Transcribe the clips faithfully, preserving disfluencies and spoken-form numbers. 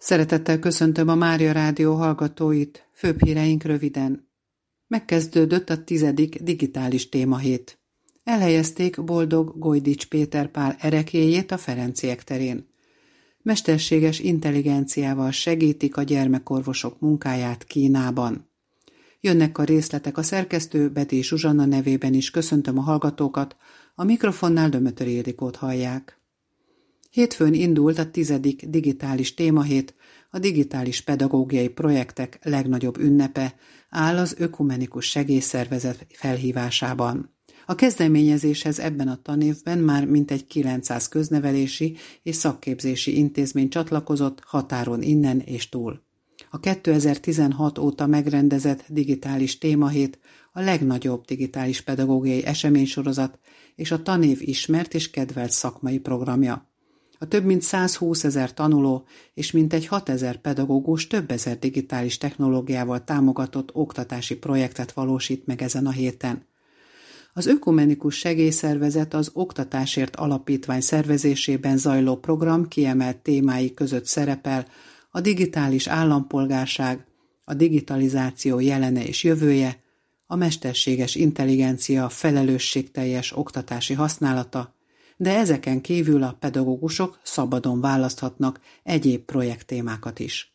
Szeretettel köszöntöm a Mária Rádió hallgatóit, főbb híreink röviden. Megkezdődött a tizedik digitális témahét. Elhelyezték Boldog Gojdics Péter Pál ereklyéjét a Ferenciek terén. Mesterséges intelligenciával segítik a gyermekorvosok munkáját Kínában. Jönnek a részletek, a szerkesztő Betty Zsuzsanna nevében is köszöntöm a hallgatókat, a mikrofonnál Dömötöri Ildikót hallják. Hétfőn indult a tizedik digitális témahét, a digitális pedagógiai projektek legnagyobb ünnepe áll az Ökumenikus Segélyszervezet felhívásában. A kezdeményezéshez ebben a tanévben már mintegy kilencszáz köznevelési és szakképzési intézmény csatlakozott határon innen és túl. A kétezer-tizenhat óta megrendezett digitális témahét a legnagyobb digitális pedagógiai eseménysorozat és a tanév ismert és kedvelt szakmai programja. A több mint százhúszezer tanuló és mintegy hatezer pedagógus több ezer digitális technológiával támogatott oktatási projektet valósít meg ezen a héten. Az Ökumenikus Segélyszervezet az Oktatásért Alapítvány szervezésében zajló program kiemelt témái között szerepel a digitális állampolgárság, a digitalizáció jelene és jövője, a mesterséges intelligencia felelősségteljes oktatási használata, de ezeken kívül a pedagógusok szabadon választhatnak egyéb projekttémákat is.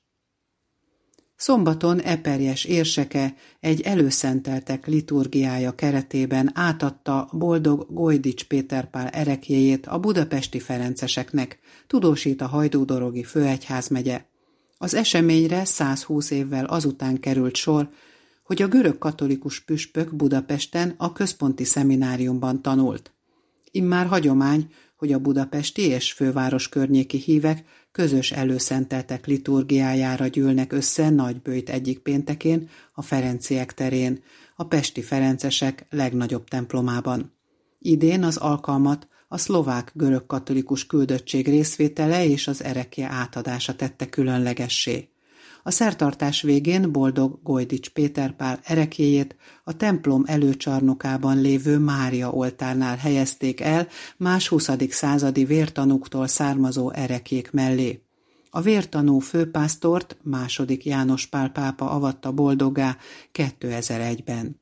Szombaton Eperjes érseke egy előszenteltek liturgiája keretében átadta Boldog Gojdics Péter Pál ereklyéjét a budapesti ferenceseknek, tudósít a Hajdúdorogi Főegyházmegye. Az eseményre százhúsz évvel azután került sor, hogy a görög katolikus püspök Budapesten a központi szemináriumban tanult. Immár hagyomány, hogy a budapesti és főváros környéki hívek közös előszenteltek liturgiájára gyűlnek össze Nagyböjt egyik péntekén, a Ferenciek terén, a pesti ferencesek legnagyobb templomában. Idén az alkalmat a szlovák görög katolikus küldöttség részvétele és az ereklye átadása tette különlegessé. A szertartás végén Boldog Gojdics Péter Pál ereklyéjét a templom előcsarnokában lévő Mária oltárnál helyezték el más huszadik századi vértanúktól származó ereklyék mellé. A vértanú főpásztort második János Pál pápa avatta boldoggá kétezer-egyben.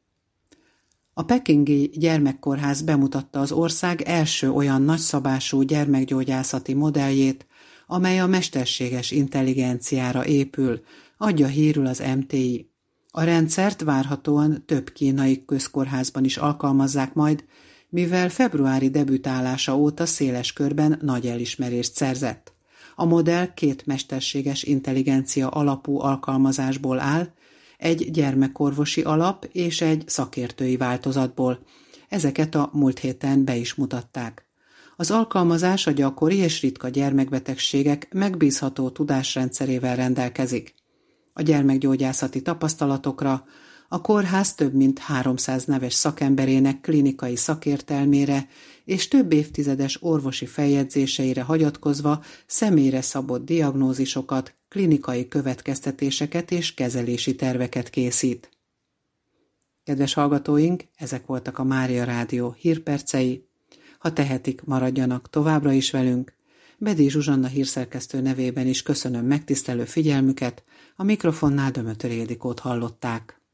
A pekingi gyermekkórház bemutatta az ország első olyan nagyszabású gyermekgyógyászati modelljét, amely a mesterséges intelligenciára épül, adja hírül az em té i. A rendszert várhatóan több kínai közkórházban is alkalmazzák majd, mivel februári debütálása óta széles körben nagy elismerést szerzett. A modell két mesterséges intelligencia alapú alkalmazásból áll, egy gyermekorvosi alap és egy szakértői változatból. Ezeket a múlt héten be is mutatták. Az alkalmazás a gyakori és ritka gyermekbetegségek megbízható tudásrendszerével rendelkezik. A gyermekgyógyászati tapasztalatokra, a kórház több mint háromszáz neves szakemberének klinikai szakértelmére és több évtizedes orvosi feljegyzéseire hagyatkozva személyre szabott diagnózisokat, klinikai következtetéseket és kezelési terveket készít. Kedves hallgatóink, ezek voltak a Mária Rádió hírpercei. Ha tehetik, maradjanak továbbra is velünk. Betty Zsuzsanna hírszerkesztő nevében is köszönöm megtisztelő figyelmüket, a mikrofonnál Dömötöri Ildikót hallották.